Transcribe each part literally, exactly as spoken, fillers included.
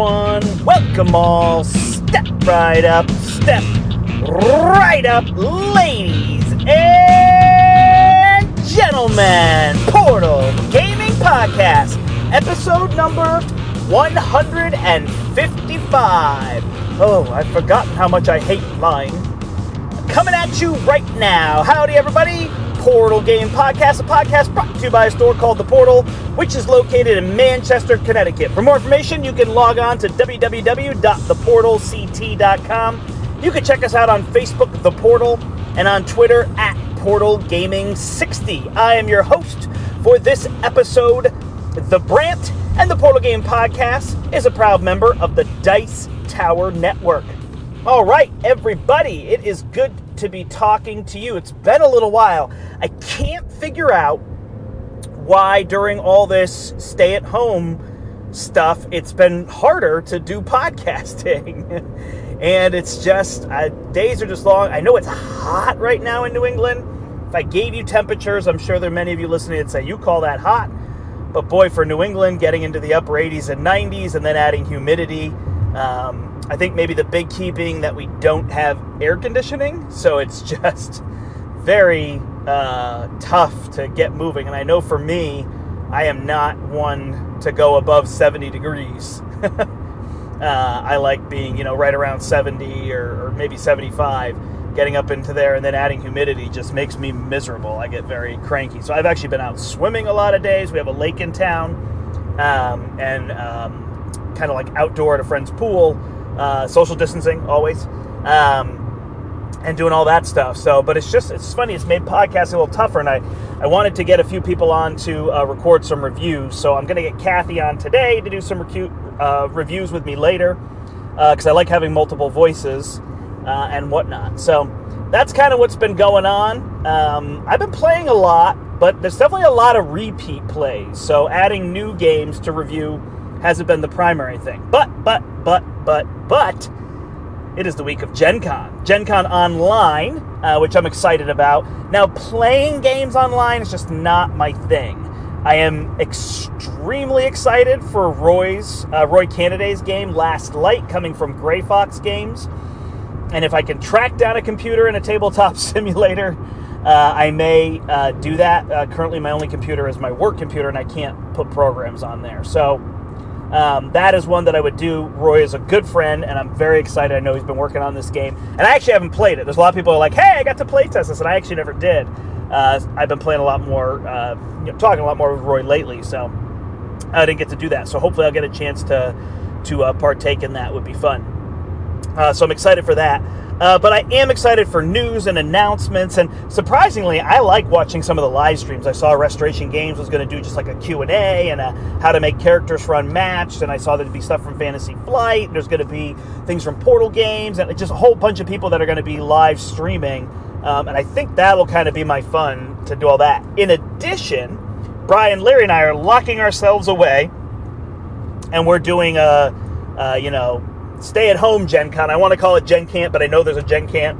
everyone. Welcome all. Step right up. Step right up, ladies and gentlemen. Portal Gaming Podcast, episode number one hundred fifty-five. Oh, I've forgotten how much I hate lying. Coming at you right now. Howdy, everybody. Portal Game Podcast, a podcast brought to you by a store called The Portal, which is located in Manchester, Connecticut. For more information, you can log on to w w w dot the portal c t dot com. You can check us out on Facebook, The Portal, and on Twitter at Portal Gaming sixty. I am your host for this episode. The Brant and the Portal Game Podcast is a proud member of the Dice Tower Network. All right, everybody, it is good to be talking to you. It's been a little while. I can't figure out why during all this stay-at-home stuff, it's been harder to do podcasting. And it's just, uh, days are just long. I know it's hot right now in New England. If I gave you temperatures, I'm sure there are many of you listening that say, you call that hot? But boy, for New England, getting into the upper eighties and nineties and then adding humidity, um, I think maybe the big key being that we don't have air conditioning, so it's just very uh, tough to get moving. And I know for me, I am not one to go above seventy degrees. uh, I like being, you know, right around seventy or, or maybe seventy-five. Getting up into there and then adding humidity just makes me miserable. I get very cranky. So I've actually been out swimming a lot of days. We have a lake in town, um, and um, kind of like outdoor at a friend's pool. Uh, social distancing, always, um, and doing all that stuff. So, but it's just, it's funny, it's made podcasting a little tougher, and I, I wanted to get a few people on to uh, record some reviews, so I'm going to get Kathy on today to do some recu- uh, reviews with me later, because uh, I like having multiple voices uh, and whatnot. So, that's kind of what's been going on. Um, I've been playing a lot, but there's definitely a lot of repeat plays, so adding new games to review hasn't been the primary thing. But, but, but, but, but, it is the week of Gen Con. Gen Con Online, uh, which I'm excited about. Now, playing games online is just not my thing. I am extremely excited for Roy's, uh, Roy Cannaday's game, Last Light, coming from Gray Fox Games. And if I can track down a computer in a tabletop simulator, uh, I may uh, do that. Uh, currently, my only computer is my work computer, and I can't put programs on there. So, Um, that is one that I would do. Roy is a good friend, and I'm very excited. I know he's been working on this game, and I actually haven't played it. There's a lot of people who are like, hey, I got to play test this, and I actually never did. Uh, I've been playing a lot more, uh, you know, talking a lot more with Roy lately, so I didn't get to do that. So hopefully I'll get a chance to, to uh, partake in that. It would be fun. Uh, so I'm excited for that. Uh, but I am excited for news and announcements, and surprisingly, I like watching some of the live streams. I saw Restoration Games was going to do just like a Q and A and a how to make characters for Unmatched, and I saw there'd be stuff from Fantasy Flight. There's going to be things from Portal Games, and just a whole bunch of people that are going to be live streaming, um, and I think that'll kind of be my fun to do all that. In addition, Brian, Larry, and I are locking ourselves away, and we're doing a, a you know, stay-at-home Gen Con. I want to call it Gen Camp, but I know there's a Gen Camp,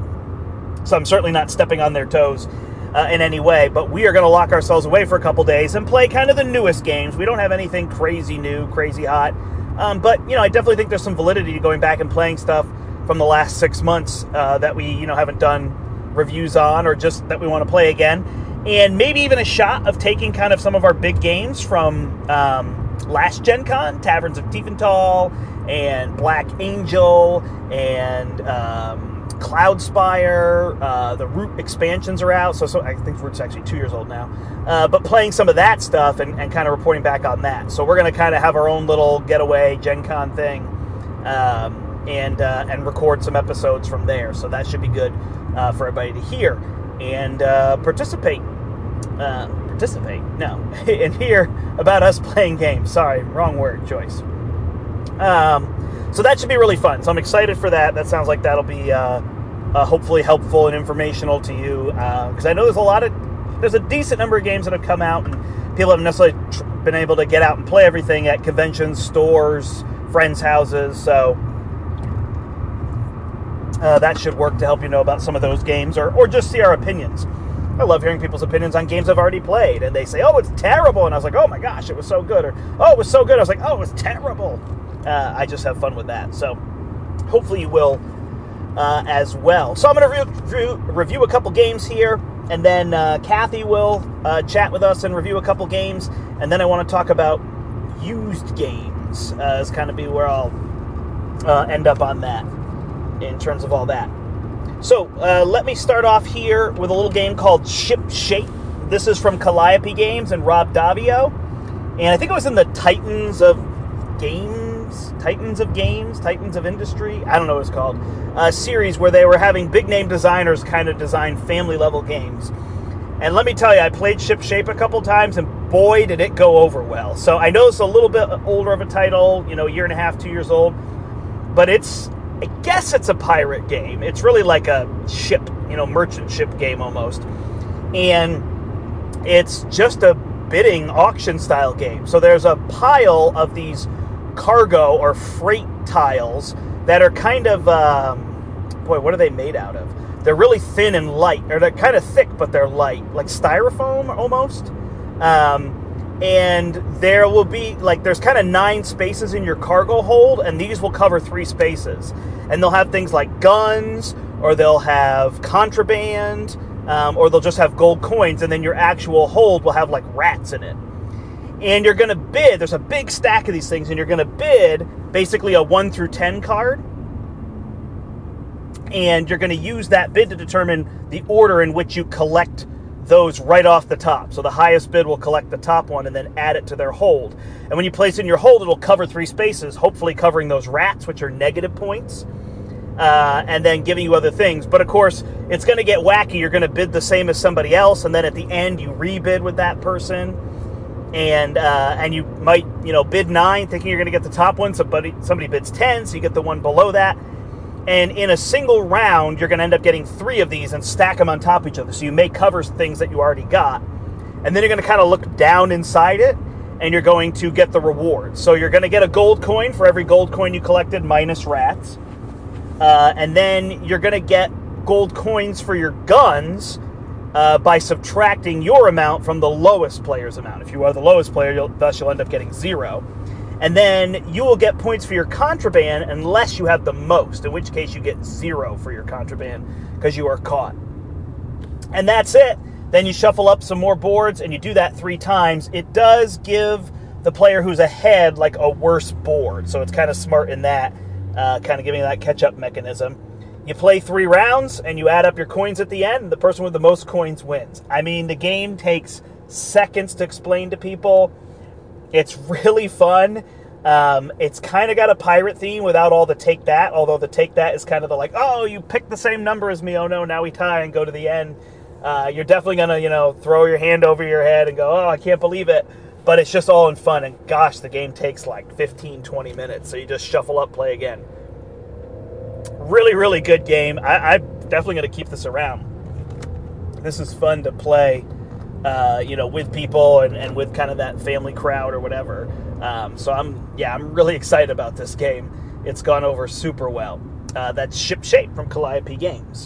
so I'm certainly not stepping on their toes uh, in any way. But we are going to lock ourselves away for a couple days and play kind of the newest games. We don't have anything crazy new, crazy hot, um, but you know, I definitely think there's some validity to going back and playing stuff from the last six months uh, that we you know haven't done reviews on, or just that we want to play again, and maybe even a shot of taking kind of some of our big games from um, last Gen Con, Taverns of Tiefenthal, and Black Angel, and um, Cloudspire. Uh, the Root expansions are out, so, so I think Root's actually two years old now. Uh, but playing some of that stuff and, and kind of reporting back on that. So we're going to kind of have our own little getaway Gen Con thing, um, and uh, and record some episodes from there. So that should be good uh, for everybody to hear and uh, participate. Uh, participate? No. And hear about us playing games. Sorry, wrong word choice. Um, so that should be really fun. So I'm excited for that. That sounds like that'll be uh, uh, hopefully helpful and informational to you, because uh, I know there's a lot of, there's a decent number of games that have come out, and people haven't necessarily tr- been able to get out and play everything at conventions, stores, friends' houses. So uh, that should work to help you know about some of those games, or or just see our opinions. I love hearing people's opinions on games I've already played, and they say, oh, it's terrible, and I was like, oh my gosh, it was so good, or oh, it was so good, I was like, oh, it was terrible. Uh, I just have fun with that. So hopefully you will uh, as well. So I'm going to review, review a couple games here, and then uh, Kathy will uh, chat with us and review a couple games, and then I want to talk about used games. Uh, is kind of be where I'll uh, end up on that in terms of all that. So uh, let me start off here with a little game called Ship Shape. This is from Calliope Games and Rob Daviau, and I think it was in the Titans of Games, Titans of Games, Titans of Industry, I don't know what it's called, a series where they were having big-name designers kind of design family-level games. And let me tell you, I played Ship Shape a couple times, and boy, did it go over well. So I know it's a little bit older of a title, you know, a year and a half, two years old, but it's, I guess it's a pirate game. It's really like a ship, you know, merchant ship game almost. And it's just a bidding auction style game. So there's a pile of these cargo or freight tiles that are kind of, um, boy, what are they made out of? They're really thin and light, or they're kind of thick, but they're light, like styrofoam almost. Um, and there will be, like, there's kind of nine spaces in your cargo hold, and these will cover three spaces. And they'll have things like guns, or they'll have contraband, um, or they'll just have gold coins, and then your actual hold will have, like, rats in it. And you're going to bid, there's a big stack of these things, and you're going to bid basically a one through ten card. And you're going to use that bid to determine the order in which you collect those right off the top. So the highest bid will collect the top one and then add it to their hold. And when you place in your hold, it'll cover three spaces, hopefully covering those rats, which are negative points, uh, and then giving you other things. But of course, it's going to get wacky. You're going to bid the same as somebody else, and then at the end, you rebid with that person. And uh, and you might, you know, bid nine, thinking you're going to get the top one. Somebody, somebody bids ten, so you get the one below that. And in a single round, you're going to end up getting three of these and stack them on top of each other. So you may cover things that you already got. And then you're going to kind of look down inside it, and you're going to get the rewards. So you're going to get a gold coin for every gold coin you collected minus rats. Uh, and then you're going to get gold coins for your guns uh, by subtracting your amount from the lowest player's amount. If you are the lowest player, you'll, thus you'll end up getting zero. And then you will get points for your contraband unless you have the most, in which case you get zero for your contraband because you are caught. And that's it. Then you shuffle up some more boards, and you do that three times. It does give the player who's ahead like a worse board, so it's kind of smart in that, uh, kind of giving that catch-up mechanism. You play three rounds, and you add up your coins at the end, and the person with the most coins wins. I mean, the game takes seconds to explain to people. It's really fun. Um, it's kind of got a pirate theme without all the take that, although the take that is kind of the like, oh, you picked the same number as me, oh no, now we tie and go to the end. Uh, you're definitely going to, you know, throw your hand over your head and go, oh, I can't believe it. But it's just all in fun, and gosh, the game takes like fifteen, twenty minutes, so you just shuffle up, play again. Really, really good game. I, I'm definitely going to keep this around. This is fun to play. Uh, you know, with people and, and with kind of that family crowd or whatever. Um, so I'm, yeah, I'm really excited about this game. It's gone over super well. Uh, that's Ship Shape from Calliope Games.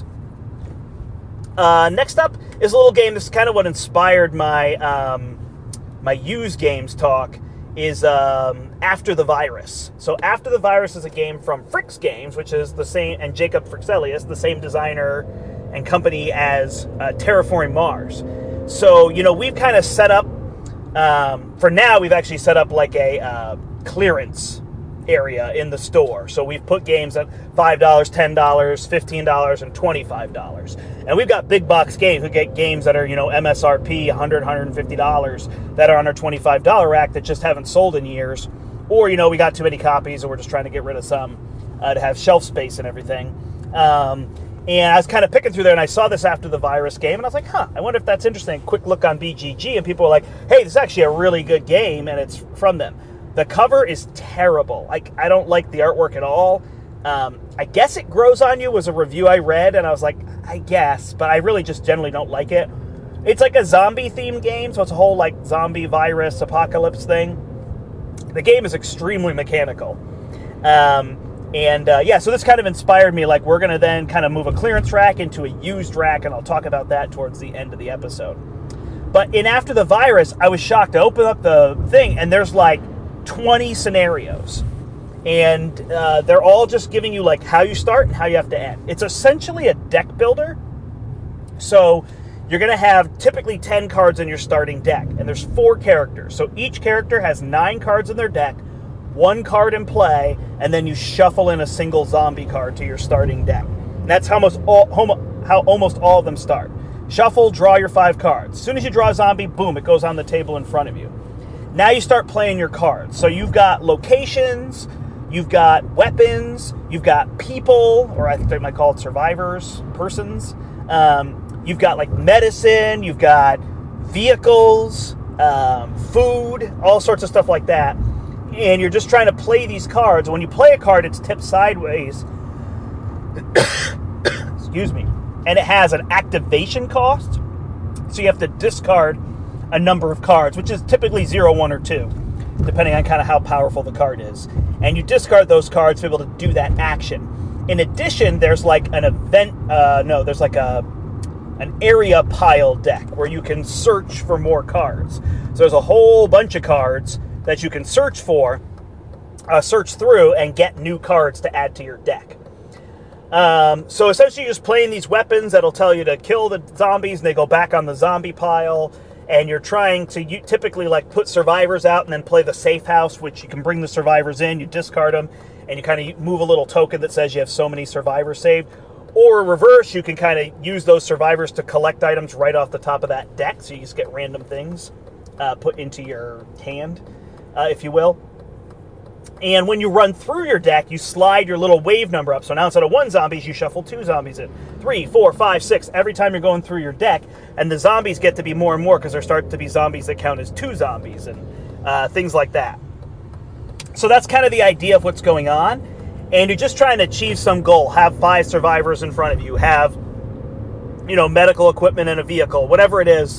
Uh, next up is a little game. This is kind of what inspired my um, my used games talk. Is um, After the Virus. So After the Virus is a game from Fricks Games, which is the same, and Jacob Frixelius, the same designer and company as uh, Terraforming Mars. So, you know, we've kind of set up, um, for now, we've actually set up like a uh, clearance area in the store. So we've put games at five dollars, ten dollars, fifteen dollars, and twenty-five dollars. And we've got big box games. We get games that are, you know, M S R P, one hundred dollars, one hundred fifty dollars that are on our twenty-five dollars rack that just haven't sold in years. Or, you know, we got too many copies and we're just trying to get rid of some uh, to have shelf space and everything. Um, And I was kind of picking through there, and I saw this After the Virus game, and I was like, huh, I wonder if that's interesting. Quick look on B G G, and people were like, hey, this is actually a really good game, and it's from them. The cover is terrible. Like, I don't like the artwork at all. Um, I guess It Grows on You was a review I read, and I was like, I guess, but I really just generally don't like it. It's like a zombie-themed game, so it's a whole, like, zombie virus apocalypse thing. The game is extremely mechanical. Um... And, uh, yeah, so this kind of inspired me, like, we're going to then kind of move a clearance rack into a used rack, and I'll talk about that towards the end of the episode. But in After the Virus, I was shocked to open up the thing, and there's, like, twenty scenarios. And uh, they're all just giving you like how you start and how you have to end. It's essentially a deck builder. So you're going to have typically ten cards in your starting deck. And there's four characters. So each character has nine cards in their deck, one card in play, and then you shuffle in a single zombie card to your starting deck. And that's how almost all, how almost all of them start. Shuffle, draw your five cards. As soon as you draw a zombie, boom, it goes on the table in front of you. Now you start playing your cards. So you've got locations, you've got weapons, you've got people, or I think they might call it survivors, persons. Um, you've got like medicine, you've got vehicles, um, food, all sorts of stuff like that. And you're just trying to play these cards. When you play a card, it's tipped sideways. Excuse me. And it has an activation cost. So you have to discard a number of cards, which is typically zero, one, or two, depending on kind of how powerful the card is. And you discard those cards to be able to do that action. In addition, there's like an event, uh, no, there's like a an area pile deck where you can search for more cards. So there's a whole bunch of cards that you can search for, uh, search through, and get new cards to add to your deck. Um, so essentially you're just playing these weapons that'll tell you to kill the zombies, and they go back on the zombie pile. And you're trying to you typically like put survivors out and then play the safe house, which you can bring the survivors in, you discard them, and you kind of move a little token that says you have so many survivors saved. Or reverse, you can kind of use those survivors to collect items right off the top of that deck, so you just get random things uh, put into your hand, uh, if you will. And when you run through your deck, you slide your little wave number up. So now instead of one zombies, you shuffle two zombies in. Three, four, five, six, every time you're going through your deck. And the zombies get to be more and more because there start to be zombies that count as two zombies and uh, things like that. So that's kind of the idea of what's going on. And you're just trying to achieve some goal. Have five survivors in front of you. Have, you know, medical equipment in a vehicle. Whatever it is.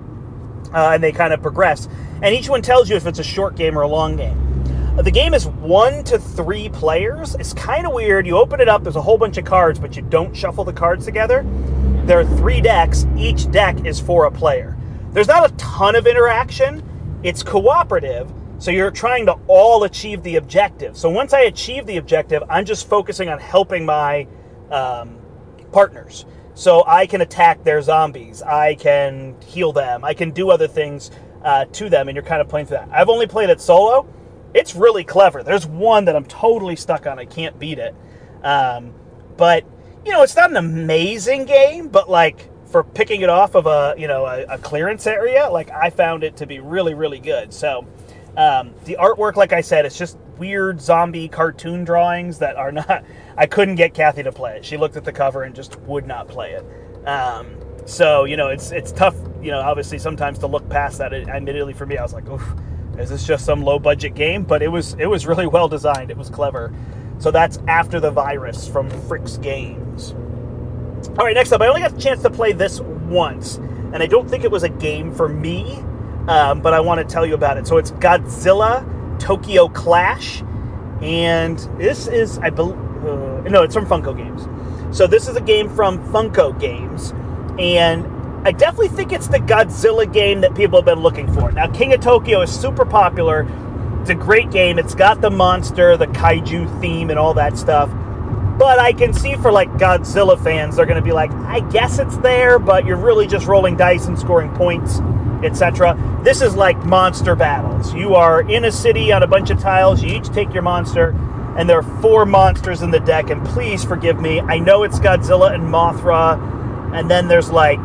Uh, and they kind of progress. And each one tells you if it's a short game or a long game. The game is one to three players. It's kind of weird. You open it up, there's a whole bunch of cards, but you don't shuffle the cards together. There are three decks. Each deck is for a player. There's not a ton of interaction. It's cooperative, so you're trying to all achieve the objective. So once I achieve the objective, I'm just focusing on helping my um, partners. So I can attack their zombies. I can heal them. I can do other things uh, to them, and you're kind of playing through that. I've only played it solo. It's really clever. There's one that I'm totally stuck on. I can't beat it. Um, but, you know, it's not an amazing game, but, like, for picking it off of a, you know, a, a clearance area, like, I found it to be really, really good. So, um, the artwork, like I said, it's just weird zombie cartoon drawings that are not... I couldn't get Kathy to play it. She looked at the cover and just would not play it. Um, so, you know, it's it's tough, you know, obviously sometimes to look past that. It, admittedly, for me, I was like, oof. Is this just some low-budget game? But it was it was really well designed. It was clever. So that's After the Virus from Fricks Games. All right, next up, I only got a chance to play this once, and I don't think it was a game for me, um, but I want to tell you about it. So it's Godzilla Tokyo Clash, and this is, I believe, uh, no, it's from Funko Games. So this is a game from Funko Games, and I definitely think it's the Godzilla game that people have been looking for. Now, King of Tokyo is super popular. It's a great game. It's got the monster, the kaiju theme, and all that stuff. But I can see for, like, Godzilla fans, they're going to be like, I guess it's there, but you're really just rolling dice and scoring points, et cetera. This is like monster battles. You are in a city on a bunch of tiles. You each take your monster, and there are four monsters in the deck. And please forgive me. I know it's Godzilla and Mothra, and then there's, like...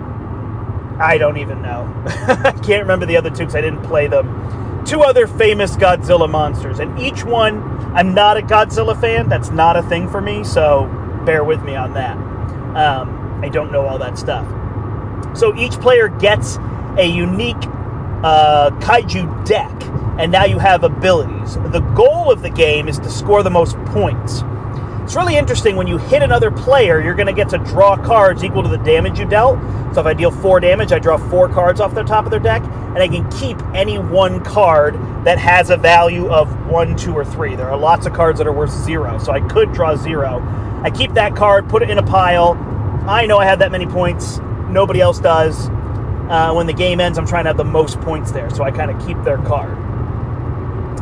I don't even know. I can't remember the other two because I didn't play them. Two other famous Godzilla monsters. And each one, I'm not a Godzilla fan. That's not a thing for me, so bear with me on that. Um, I don't know all that stuff. So each player gets a unique uh, kaiju deck, and now you have abilities. The goal of the game is to score the most points. It's really interesting, when you hit another player, you're going to get to draw cards equal to the damage you dealt. So if I deal four damage, I draw four cards off the top of their deck, and I can keep any one card that has a value of one, two, or three. There are lots of cards that are worth zero, so I could draw zero. I keep that card, put it in a pile. I know I had that many points. Nobody else does. Uh, when the game ends, I'm trying to have the most points there, so I kind of keep their card.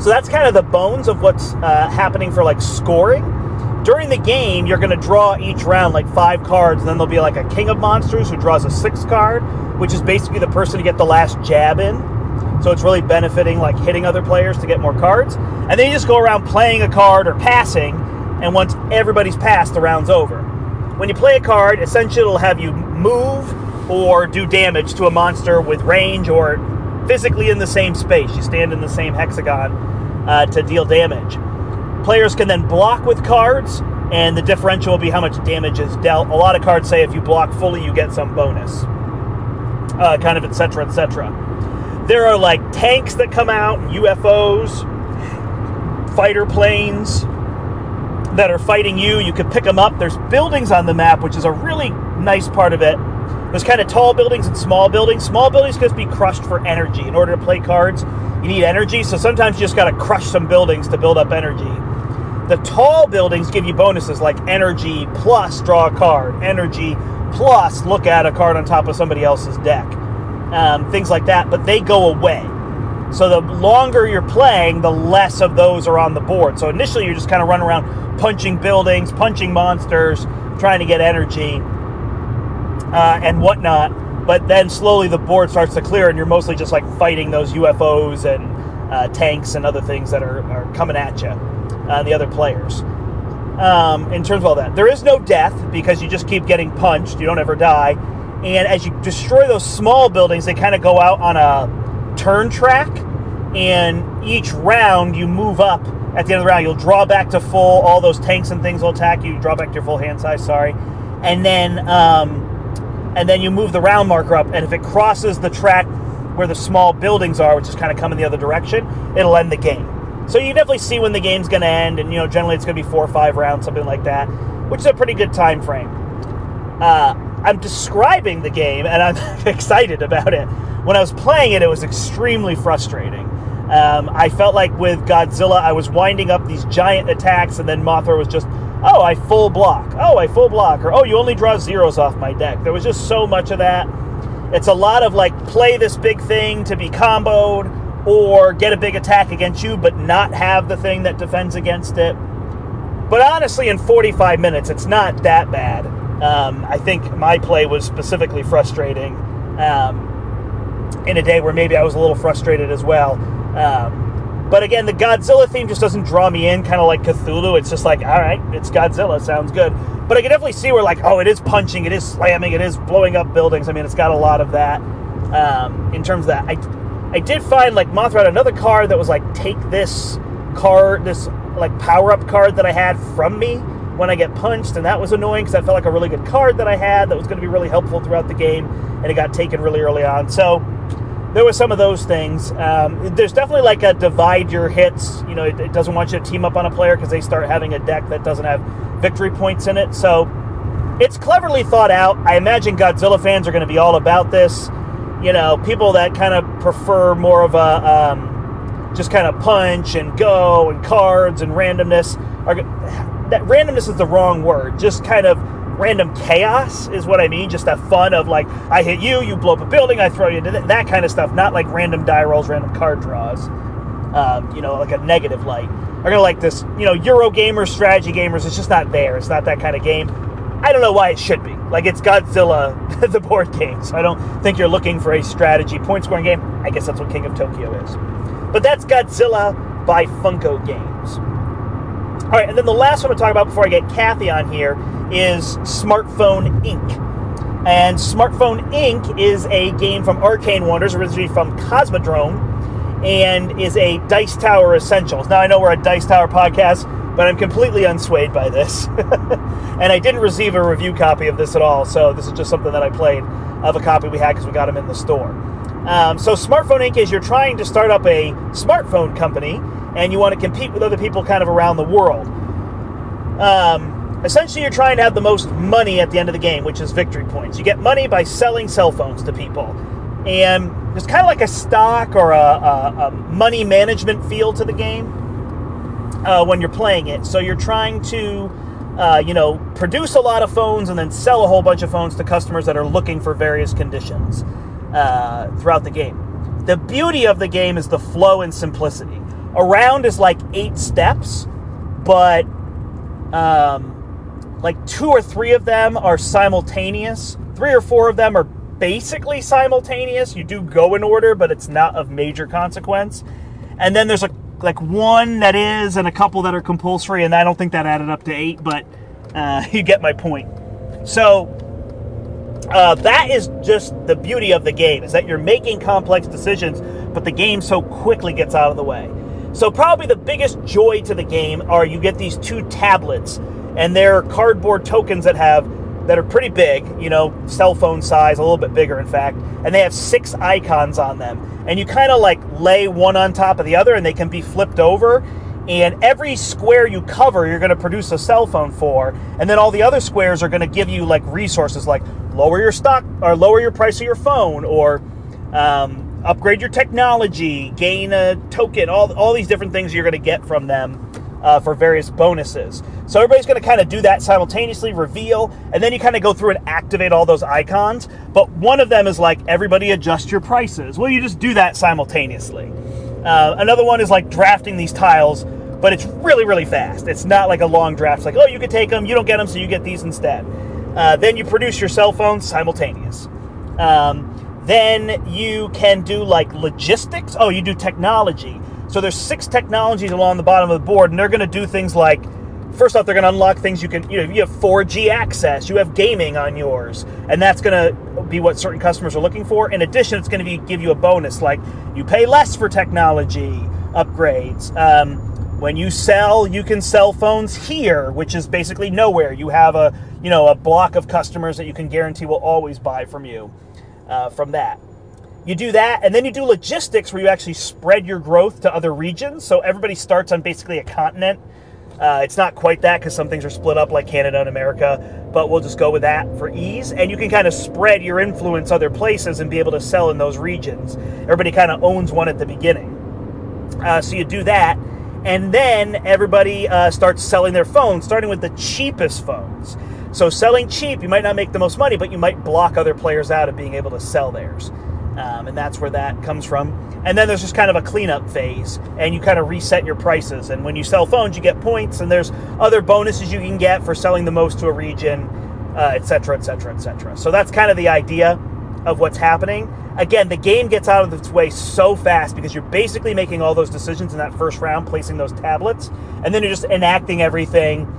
So that's kind of the bones of what's uh, happening for, like, scoring. During the game, you're going to draw each round, like, five cards, and then there'll be, like, a King of Monsters who draws a sixth card, which is basically the person to get the last jab in. So it's really benefiting, like, hitting other players to get more cards. And then you just go around playing a card or passing, and once everybody's passed, the round's over. When you play a card, essentially it'll have you move or do damage to a monster with range or physically in the same space. You stand in the same hexagon uh, to deal damage. Players can then block with cards, and the differential will be how much damage is dealt. A lot of cards say if you block fully, you get some bonus. Uh, kind of et cetera, et cetera. There are, like, tanks that come out, U F Os, fighter planes that are fighting you. You can pick them up. There's buildings on the map, which is a really nice part of it. There's kind of tall buildings and small buildings. Small buildings can just be crushed for energy. In order to play cards, you need energy, so sometimes you just got to crush some buildings to build up energy. The tall buildings give you bonuses like energy plus draw a card, energy plus look at a card on top of somebody else's deck, um, things like that, but they go away. So the longer you're playing, the less of those are on the board. So initially you're just kind of running around punching buildings, punching monsters, trying to get energy uh, and whatnot. But then slowly the board starts to clear, and you're mostly just like fighting those U F Os and uh, tanks and other things that are, are coming at you, uh, the other players. Um, in terms of all that, there is no death because you just keep getting punched. You don't ever die. And as you destroy those small buildings, they kind of go out on a turn track. And each round you move up. At the end of the round, you'll draw back to full. All those tanks and things will attack you. You draw back to your full hand size, sorry. And then... Um, And then you move the round marker up, and if it crosses the track where the small buildings are, which is kind of coming the other direction, it'll end the game. So you definitely see when the game's going to end, and, you know, generally it's going to be four or five rounds, something like that, which is a pretty good time frame. Uh, I'm describing the game, and I'm excited about it. When I was playing it, it was extremely frustrating. Um, I felt like with Godzilla, I was winding up these giant attacks, and then Mothra was just... oh, I full block. Oh, I full block. Or, oh, you only draw zeros off my deck. There was just so much of that. It's a lot of, like, play this big thing to be comboed or get a big attack against you but not have the thing that defends against it. But honestly, in forty-five minutes, it's not that bad. Um, I think my play was specifically frustrating um, in a day where maybe I was a little frustrated as well. Um, But again, the Godzilla theme just doesn't draw me in, kind of like Cthulhu. It's just like, all right, it's Godzilla, sounds good. But I can definitely see where, like, oh, it is punching, it is slamming, it is blowing up buildings. I mean, it's got a lot of that um, in terms of that. I, I did find, like, Mothra had another card that was like, take this card, this, like, power-up card that I had from me when I get punched, and that was annoying because that felt like a really good card that I had that was going to be really helpful throughout the game, and it got taken really early on. So... there were some of those things. Um, there's definitely like a divide your hits. You know, it, it doesn't want you to team up on a player because they start having a deck that doesn't have victory points in it. So it's cleverly thought out. I imagine Godzilla fans are going to be all about this. You know, people that kind of prefer more of a um, just kind of punch and go and cards and randomness. Are, that randomness is the wrong word. Just kind of random chaos is what I mean. Just that fun of, like, I hit you, you blow up a building, I throw you into that, that kind of stuff. Not like random die rolls, random card draws. Um, you know, like a negative light. Are going to like this, you know, Euro gamers, strategy gamers. It's just not there. It's not that kind of game. I don't know why it should be. Like, it's Godzilla, the board game. So I don't think you're looking for a strategy point-scoring game. I guess that's what King of Tokyo is. But that's Godzilla by Funko Games. All right, and then the last one I'm talking about before I get Kathy on here is Smartphone Incorporated. And Smartphone Incorporated is a game from Arcane Wonders, originally from Cosmodrome, and is a Dice Tower Essentials. Now, I know we're a Dice Tower podcast, but I'm completely unswayed by this. And I didn't receive a review copy of this at all, so this is just something that I played of a copy we had because we got them in the store. Um, so Smartphone Incorporated is you're trying to start up a smartphone company, and you want to compete with other people kind of around the world. Um, essentially, you're trying to have the most money at the end of the game, which is victory points. You get money by selling cell phones to people. And there's kind of like a stock or a, a, a money management feel to the game uh, when you're playing it. So you're trying to, uh, you know, produce a lot of phones and then sell a whole bunch of phones to customers that are looking for various conditions uh, throughout the game. The beauty of the game is the flow and simplicity. A round is like eight steps, but um, like two or three of them are simultaneous. Three or four of them are basically simultaneous. You do go in order, but it's not of major consequence. And then there's a like one that is and a couple that are compulsory, and I don't think that added up to eight, but uh, you get my point. So uh, that is just the beauty of the game, is that you're making complex decisions, but the game so quickly gets out of the way. So probably the biggest joy to the game are you get these two tablets, and they're cardboard tokens that have that are pretty big, you know, cell phone size, a little bit bigger, in fact, and they have six icons on them. And you kind of like lay one on top of the other, and they can be flipped over. And every square you cover, you're going to produce a cell phone for. And then all the other squares are going to give you like resources like lower your stock or lower your price of your phone, or um, upgrade your technology, gain a token, all, all these different things you're going to get from them uh, for various bonuses. So everybody's going to kind of do that simultaneously, reveal, and then you kind of go through and activate all those icons. But one of them is like, everybody adjust your prices. Well, you just do that simultaneously. Uh, another one is like drafting these tiles, but it's really, really fast. It's not like a long draft. It's like, oh, you can take them, you don't get them, so you get these instead. Uh, then you produce your cell phones simultaneous. Um, then you can do like logistics. Oh, you do technology. So there's six technologies along the bottom of the board, and they're going to do things like, first off, they're going to unlock things you can, you know, you have four G access, you have gaming on yours, and that's going to be what certain customers are looking for. In addition, it's going to be give you a bonus, like you pay less for technology upgrades. Um, when you sell, you can sell phones here, which is basically nowhere. You have a, you know, a block of customers that you can guarantee will always buy from you uh, from that. You do that, and then you do logistics where you actually spread your growth to other regions. So everybody starts on basically a continent. Uh, it's not quite that because some things are split up like Canada and America, but we'll just go with that for ease. And you can kind of spread your influence other places and be able to sell in those regions. Everybody kind of owns one at the beginning. Uh, so you do that, and then everybody uh, starts selling their phones, starting with the cheapest phones. So selling cheap, you might not make the most money, but you might block other players out of being able to sell theirs. Um, and that's where that comes from. And then there's just kind of a cleanup phase, and you kind of reset your prices. And when you sell phones, you get points, and there's other bonuses you can get for selling the most to a region, uh, et cetera, et cetera, et cetera. So that's kind of the idea of what's happening. Again, the game gets out of its way so fast because you're basically making all those decisions in that first round, placing those tablets, and then you're just enacting everything.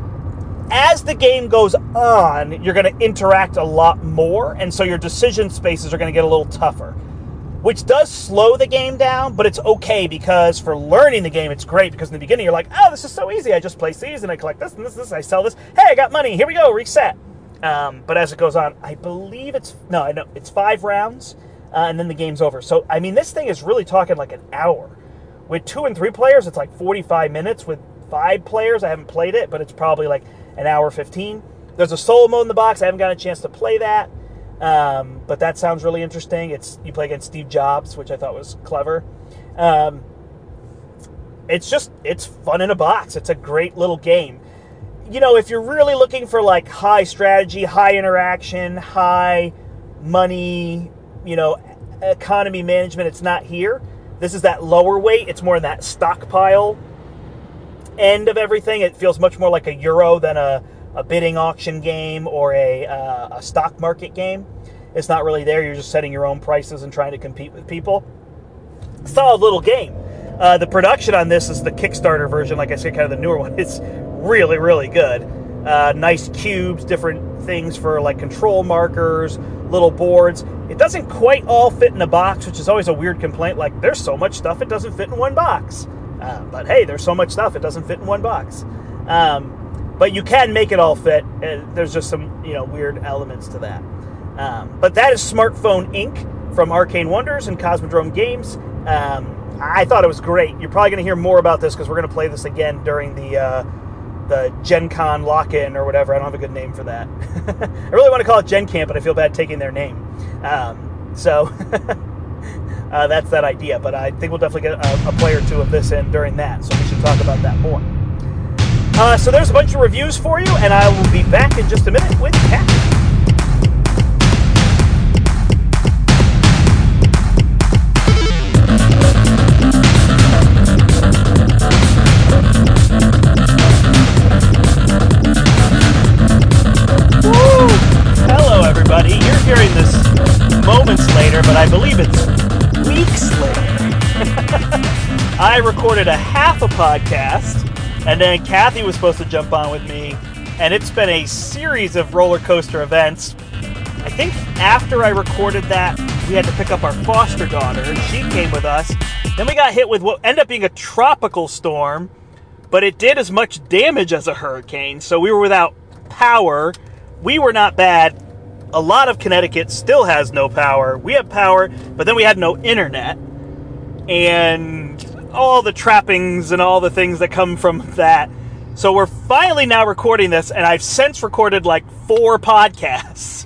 As the game goes on, you're going to interact a lot more, and so your decision spaces are going to get a little tougher, which does slow the game down, but it's okay because for learning the game, it's great because in the beginning, you're like, oh, this is so easy. I just place these, and I collect this, and this, this, I sell this. Hey, I got money. Here we go. Reset. Um, but as it goes on, I believe it's, no, I know, it's five rounds, uh, and then the game's over. So, I mean, this thing is really talking like an hour. With two and three players, it's like forty-five minutes. With five players, I haven't played it, but it's probably like an hour fifteen. There's a solo mode in the box. I haven't got a chance to play that. Um, but that sounds really interesting. It's you play against Steve Jobs, which I thought was clever. Um, it's just, it's fun in a box. It's a great little game. You know, if you're really looking for like high strategy, high interaction, high money, you know, economy management, it's not here. This is that lower weight. It's more in that stockpile end of everything. It feels much more like a Euro than a a bidding auction game or a, uh, a stock market game. It's not really there. You're just setting your own prices and trying to compete with people. Solid little game. Uh, the production on this is the Kickstarter version, like I said, kind of the newer one. It's really, really good. Uh, nice cubes, different things for like control markers, little boards. It doesn't quite all fit in a box, which is always a weird complaint. Like, there's so much stuff, it doesn't fit in one box. Uh, but hey, there's so much stuff, it doesn't fit in one box. Um, But you can make it all fit. There's just some, you know, weird elements to that. Um, but that is Smartphone Incorporated from Arcane Wonders and Cosmodrome Games. Um, I thought it was great. You're probably going to hear more about this because we're going to play this again during the uh, the Gen Con lock-in or whatever. I don't have a good name for that. I really want to call it Gen Camp, but I feel bad taking their name. Um, so uh, that's that idea. But I think we'll definitely get a, a play or two of this in during that. So we should talk about that more. Uh, so there's a bunch of reviews for you, and I will be back in just a minute with Kat. moments later, but I believe it's weeks later. I recorded a half a podcast, and then Kathy was supposed to jump on with me, and it's been a series of roller coaster events. I think after I recorded that, we had to pick up our foster daughter, and she came with us. Then we got hit with what ended up being a tropical storm, but it did as much damage as a hurricane, so we were without power. We were not bad. A lot of Connecticut still has no power. We have power, but then we had no internet. And all the trappings and all the things that come from that. So we're finally now recording this, and I've since recorded like four podcasts.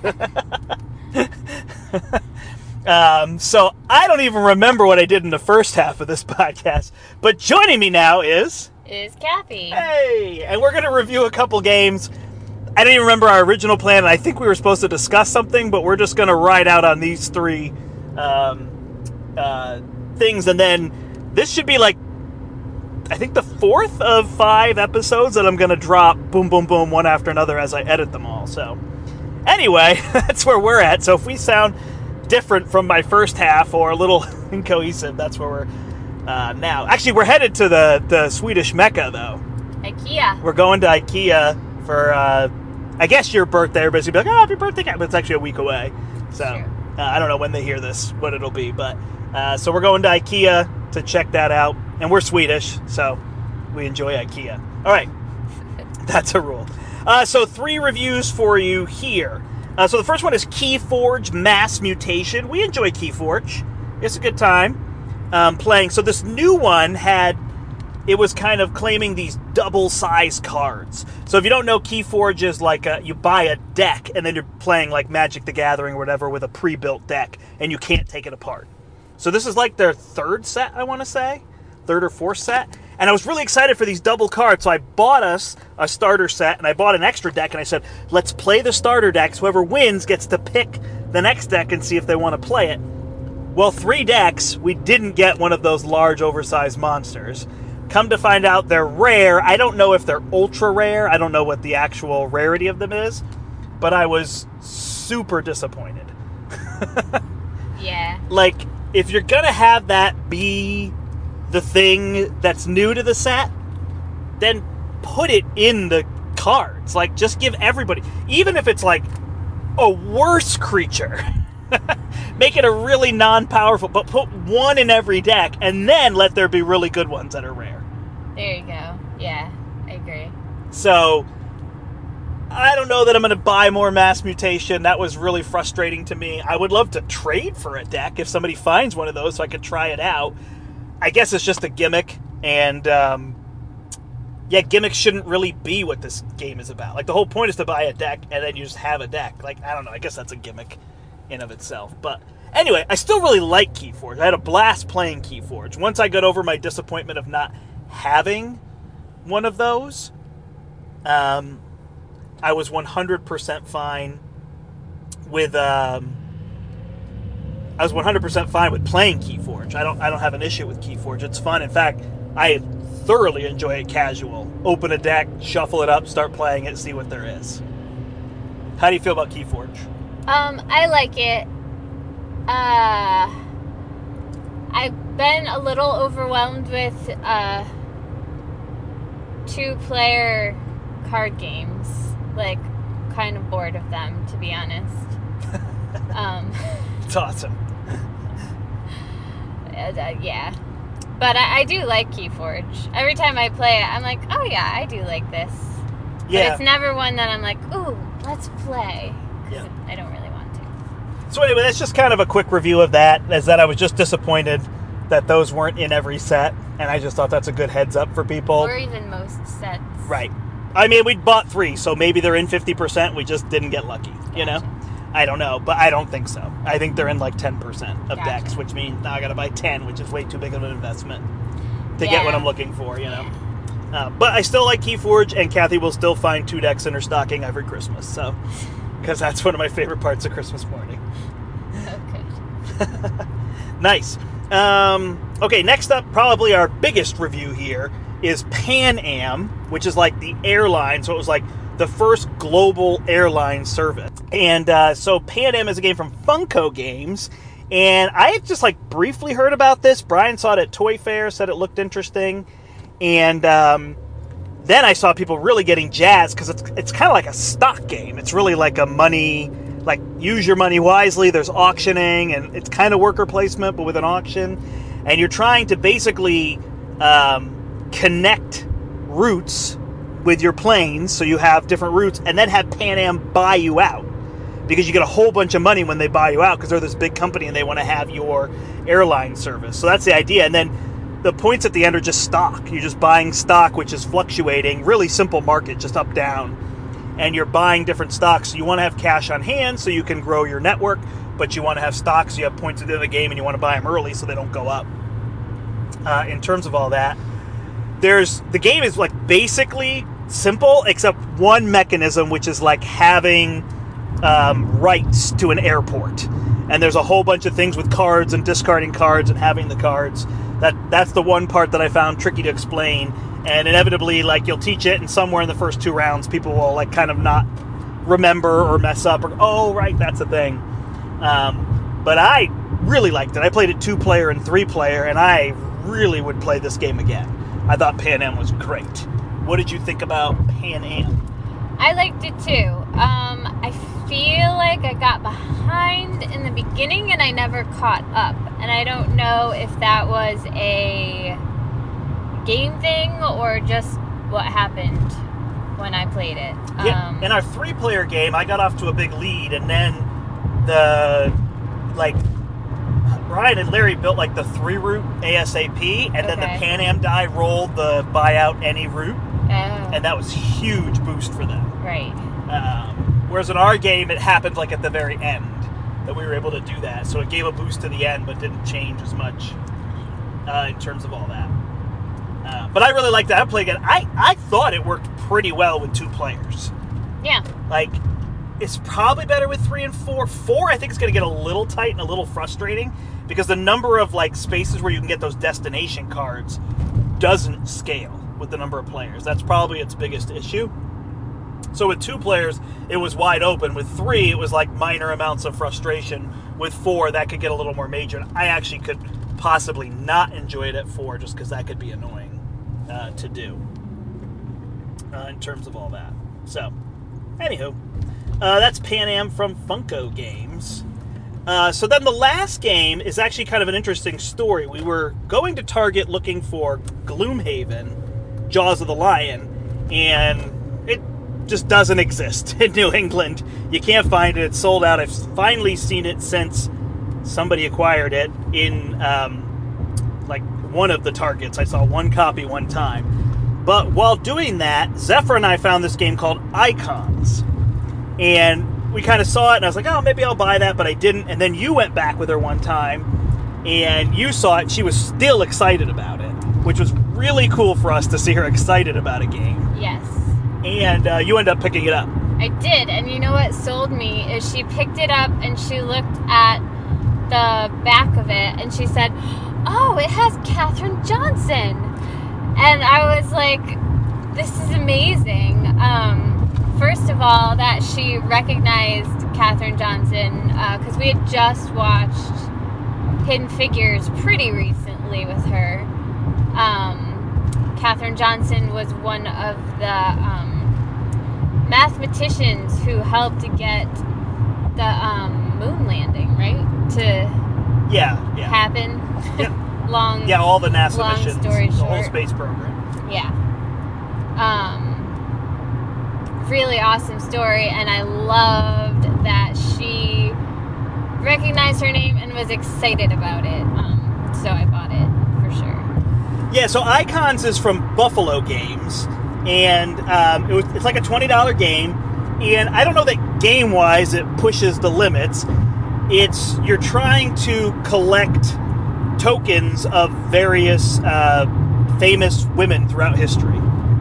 um, so I don't even remember what I did in the first half of this podcast. But joining me now is... Is Kathy. Hey! And we're going to review a couple games. I don't even remember our original plan, and I think we were supposed to discuss something, but we're just going to ride out on these three um, uh, things, and then this should be like, I think the fourth of five episodes that I'm going to drop, boom, boom, boom, one after another as I edit them all. So, anyway, that's where we're at. So if we sound different from my first half or a little incohesive, that's where we're uh, now. Actually, we're headed to the, the Swedish Mecca, though. IKEA. We're going to IKEA for, uh, I guess, your birthday. Everybody's going to be like, oh, happy birthday, but it's actually a week away. So, uh, I don't know when they hear this, what it'll be, but, uh, so we're going to IKEA to check that out. And we're Swedish, so we enjoy IKEA. All right, that's a rule. Uh, so three reviews for you here. Uh, so the first one is Keyforge Mass Mutation. We enjoy Keyforge. It's a good time um, playing. So this new one had, it was kind of claiming these double-sized cards. So if you don't know, Keyforge is like a, you buy a deck, and then you're playing like Magic the Gathering or whatever with a pre-built deck, and you can't take it apart. So this is like their third set, I want to say. Third or fourth set, and I was really excited for these double cards, so I bought us a starter set, and I bought an extra deck, and I said, let's play the starter decks. Whoever wins gets to pick the next deck and see if they want to play it. Well, three decks, we didn't get one of those large, oversized monsters. Come to find out, they're rare. I don't know if they're ultra rare. I don't know what the actual rarity of them is, but I was super disappointed. Yeah. Like, if you're gonna have that be the thing that's new to the set, then put it in the cards. Like, just give everybody, even if it's like a worse creature, make it a really non-powerful, but put one in every deck, and then let there be really good ones that are rare. There you go. Yeah, I agree. So, I don't know that I'm going to buy more Mass Mutation. That was really frustrating to me. I would love to trade for a deck if somebody finds one of those so I could try it out. I guess it's just a gimmick, and um, yeah, gimmicks shouldn't really be what this game is about. Like, the whole point is to buy a deck, and then you just have a deck. Like, I don't know, I guess that's a gimmick in of itself. But anyway, I still really like Keyforge. I had a blast playing Keyforge. Once I got over my disappointment of not having one of those, um, I was one hundred percent fine with... Um, I was one hundred percent fine with playing Keyforge. I don't I don't have an issue with Keyforge. It's fun. In fact, I thoroughly enjoy it casual. Open a deck, shuffle it up, start playing it, see what there is. How do you feel about Keyforge? Um, I like it. Uh, I've been a little overwhelmed with uh, two-player card games. Like, kind of bored of them, to be honest. um, it's awesome. Uh, yeah, but I, I do like Keyforge. Every time I play it, I'm like, oh yeah, I do like this. Yeah. But it's never one that I'm like, ooh, let's play. Yeah. I don't really want to. So anyway, that's just kind of a quick review of that, as that I was just disappointed that those weren't in every set, and I just thought that's a good heads up for people. Or even most sets. Right. I mean, we bought three, so maybe they're in fifty percent, we just didn't get lucky, you know? Gotcha. I don't know, but I don't think so. I think they're in like ten percent of Gotcha. decks, which means now I gotta buy ten, which is way too big of an investment to Yeah. get what I'm looking for, you know? Uh, but I still like Keyforge, and Kathy will still find two decks in her stocking every Christmas, so... Because that's one of my favorite parts of Christmas morning. Okay. Nice. Um, okay, next up, probably our biggest review here is Pan Am, which is like the airline. So it was like the first global airline service. And uh, so Pan Am is a game from Funko Games, and I had just like briefly heard about this. Brian saw it at Toy Fair, said it looked interesting, and um, then I saw people really getting jazzed because it's it's kind of like a stock game. It's really like a money, like use your money wisely. There's auctioning, and it's kind of worker placement, but with an auction, and you're trying to basically um, connect routes with your planes, so you have different routes, and then have Pan Am buy you out, because you get a whole bunch of money when they buy you out, because they're this big company and they want to have your airline service. So that's the idea. And then the points at the end are just stock. You're just buying stock, which is fluctuating. Really simple market, just up, down. And you're buying different stocks. So you want to have cash on hand so you can grow your network, but you want to have stocks so you have points at the end of the game, and you want to buy them early so they don't go up. Uh, in terms of all that, there's the game is like basically simple, except one mechanism, which is like having um, rights to an airport. And there's a whole bunch of things with cards and discarding cards and having the cards. That that's the one part that I found tricky to explain. And inevitably, like, you'll teach it, and somewhere in the first two rounds, people will like kind of not remember or mess up, or oh right, that's a thing. Um, but I really liked it. I played it two player and three player, and I really would play this game again. I thought Pan Am was great. What did you think about Pan Am? I liked it too. Um, I feel like I got behind in the beginning and I never caught up. And I don't know if that was a game thing or just what happened when I played it. Yeah, Um, in our three-player game, I got off to a big lead, and then the, like, Brian and Larry built, like, the three-route ASAP, and then the Okay. Pan Am die rolled the buy out any route, oh, and that was a huge boost for them. right. Um, whereas in our game, it happened, like, at the very end that we were able to do that. So it gave a boost to the end, but didn't change as much uh, in terms of all that. Uh, but I really liked that. I played again. I, I thought it worked pretty well with two players. Yeah. Like, it's probably better with three and four. Four, I think, is going to get a little tight and a little frustrating because the number of, like, spaces where you can get those destination cards doesn't scale with the number of players. That's probably its biggest issue. So with two players, it was wide open. With three, it was like minor amounts of frustration. With four, that could get a little more major. I actually could possibly not enjoy it at four just because that could be annoying uh, to do uh, in terms of all that. So, anywho, uh, that's Pan Am from Funko Games. Uh, so then the last game is actually kind of an interesting story. We were going to Target looking for Gloomhaven, Jaws of the Lion, and it just doesn't exist in New England. You can't find it. It's sold out. I've finally seen it since somebody acquired it in um, like one of the Targets. I saw one copy one time. But while doing that, Zephyr and I found this game called Icons. And we kind of saw it, and I was like, oh, maybe I'll buy that, but I didn't. And then you went back with her one time, and you saw it, and she was still excited about it, which was really cool for us to see her excited about a game. Yes. And uh, you end up picking it up. I did, and you know what sold me is she picked it up and she looked at the back of it and she said, oh, it has Katherine Johnson. And I was like, this is amazing. Um, first of all, that she recognized Katherine Johnson, because uh, we had just watched Hidden Figures pretty recently with her. Um, Katherine Johnson was one of the um, mathematicians who helped to get the um, moon landing, right? To yeah, yeah. happen. Yep. long. Yeah, all the NASA long missions, story the whole short. space program. Yeah. Um, really awesome story, and I loved that she recognized her name and was excited about it. Um, so I bought it for sure. Yeah, so Icons is from Buffalo Games, and um, it was, it's like a twenty dollars game, and I don't know that game-wise it pushes the limits. It's, you're trying to collect tokens of various uh, famous women throughout history.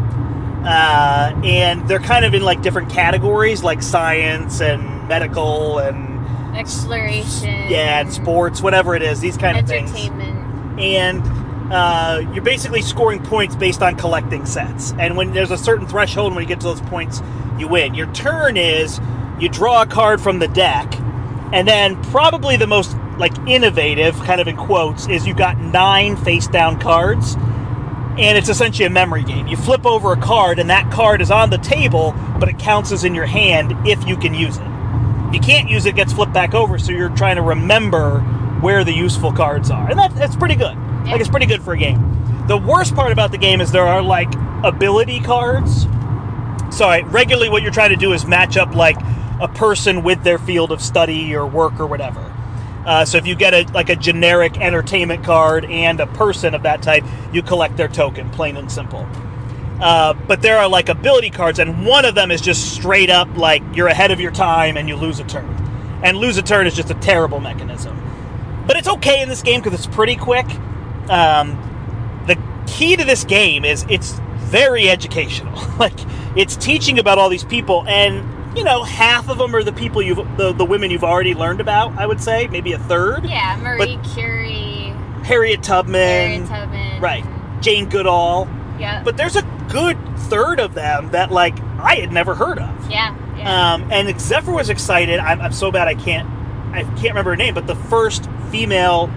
Uh, and they're kind of in like different categories, like science and medical and Exploration. yeah, and sports, whatever it is, these kind of things. Entertainment. And uh, you're basically scoring points based on collecting sets. And when there's a certain threshold, when you get to those points, you win. Your turn is you draw a card from the deck, and then probably the most like innovative, kind of in quotes, is you've got nine face-down cards, and it's essentially a memory game. You flip over a card, and that card is on the table, but it counts as in your hand if you can use it. If you can't use it, it gets flipped back over, so you're trying to remember where the useful cards are. And that, that's pretty good. Yeah. Like, it's pretty good for a game. The worst part about the game is there are, like, ability cards. So right, regularly what you're trying to do is match up, like, a person with their field of study or work or whatever. Uh, so if you get a like a generic entertainment card and a person of that type, you collect their token, plain and simple. Uh, but there are like ability cards, and one of them is just straight up like you're ahead of your time and you lose a turn. And lose a turn is just a terrible mechanism. But it's okay in this game because it's pretty quick. Um, the key to this game is it's very educational. Like, it's teaching about all these people, and you know, half of them are the people you've, the, the women you've already learned about, I would say. Maybe a third. Yeah, Marie but Curie. Harriet Tubman. Harriet Tubman. Right. Jane Goodall. Yeah. But there's a good third of them that, like, I had never heard of. Yeah, yeah. Um, and Zephyr was excited. I'm, I'm so bad I can't, I can't remember her name, but the first female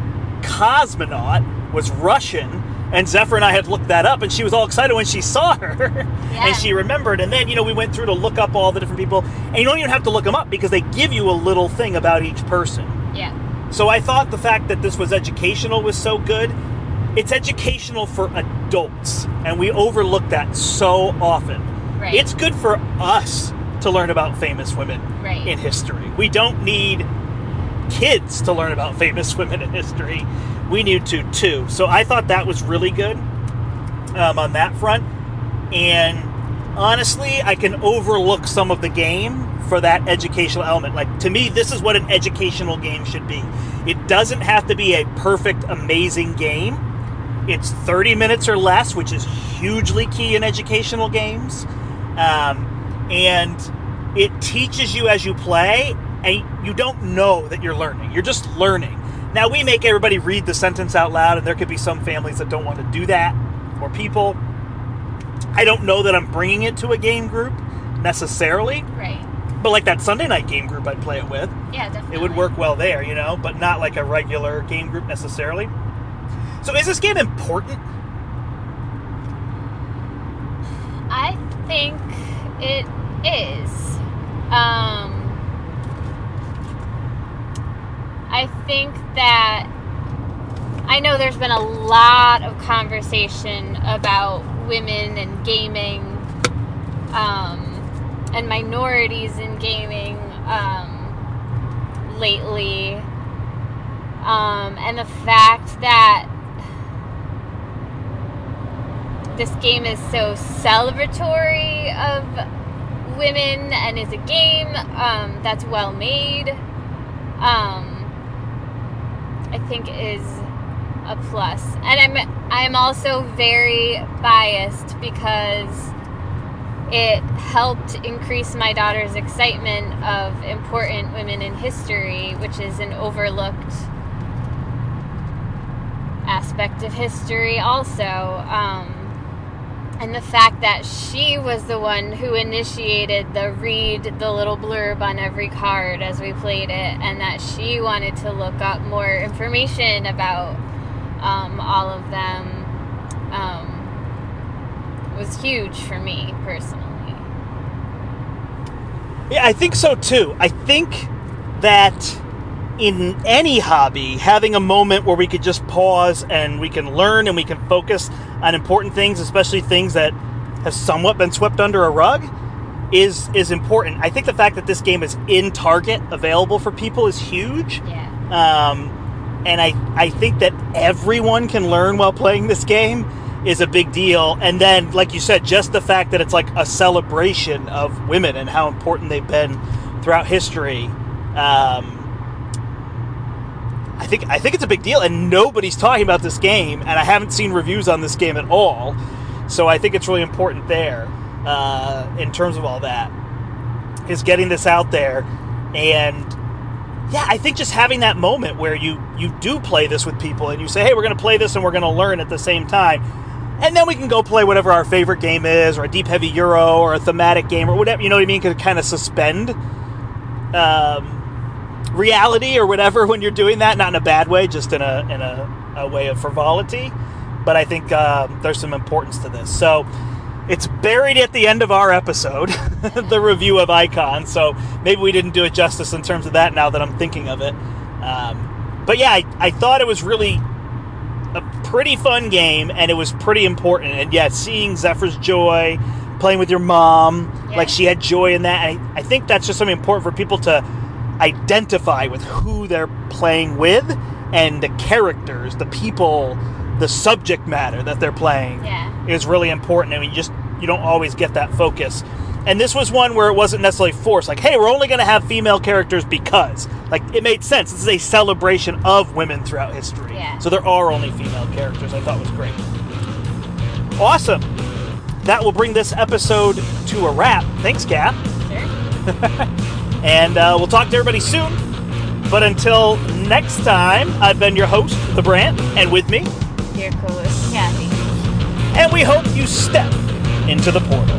cosmonaut was Russian. And Zephyr and I had looked that up, and she was all excited when she saw her. Yeah. And she remembered. And then, you know, we went through to look up all the different people. And you don't even have to look them up because they give you a little thing about each person. Yeah. So I thought the fact that this was educational was so good. It's educational for adults, and we overlook that so often. Right. It's good for us to learn about famous women right. in history. We don't need kids to learn about famous women in history. We need to too. So I thought that was really good um, on that front. And honestly, I can overlook some of the game for that educational element. Like, to me, this is what an educational game should be. It doesn't have to be a perfect, amazing game. It's thirty minutes or less, which is hugely key in educational games. Um, and it teaches you as you play, and you don't know that you're learning. You're just learning. Now, we make everybody read the sentence out loud, and there could be some families that don't want to do that, or people. I don't know that I'm bringing it to a game group, necessarily. Right. But like that Sunday night game group I'd play it with. Yeah, definitely. It would work well there, you know, but not like a regular game group necessarily. So is this game important? I think it is. Um... I think that I know there's been a lot of conversation about women and gaming um, and minorities in gaming um, lately. Um, and the fact that this game is so celebratory of women and is a game um, that's well made. Um, I think is a plus. And I'm I'm also very biased because it helped increase my daughter's excitement of important women in history, which is an overlooked aspect of history also. Um, and the fact that she was the one who initiated the read the little blurb on every card as we played it, and that she wanted to look up more information about um, all of them um, was huge for me personally. Yeah, I think so too. I think that in any hobby, having a moment where we could just pause and we can learn and we can focus on important things, especially things that have somewhat been swept under a rug, is is important. I think the fact that this game is in Target, available for people, is huge. Yeah. Um, and I, I think that everyone can learn while playing this game is a big deal. And then, like you said, just the fact that it's like a celebration of women and how important they've been throughout history. Um, I think I think it's a big deal, and nobody's talking about this game, and I haven't seen reviews on this game at all, so I think it's really important there, uh, in terms of all that, is getting this out there, and yeah, I think just having that moment where you, you do play this with people and you say, hey, we're going to play this and we're going to learn at the same time. And then we can go play whatever our favorite game is, or a Deep Heavy Euro, or a thematic game, or whatever, you know what I mean? Could kind of suspend um, reality or whatever when you're doing that. Not in a bad way, just in a in a, a way of frivolity. But I think uh, there's some importance to this. So it's buried at the end of our episode, the review of Icon. So maybe we didn't do it justice in terms of that now that I'm thinking of it. Um, but yeah, I, I thought it was really a pretty fun game, and it was pretty important. And yeah, seeing Zephyr's joy, playing with your mom, Yeah. like she had joy in that. I, I think that's just something important for people to identify with who they're playing with and the characters, the people, the subject matter that they're playing Yeah. is really important. I mean, you just you don't always get that focus. And this was one where it wasn't necessarily forced. Like, hey, we're only going to have female characters because. Like, it made sense. This is a celebration of women throughout history. Yeah. So there are only female characters. I thought was great. Awesome. That will bring this episode to a wrap. Thanks, Kat. Sure. And uh, we'll talk to everybody soon. But until next time, I've been your host, The Brant, and with me, Your co-host, Kathy. and we hope you step into the portal.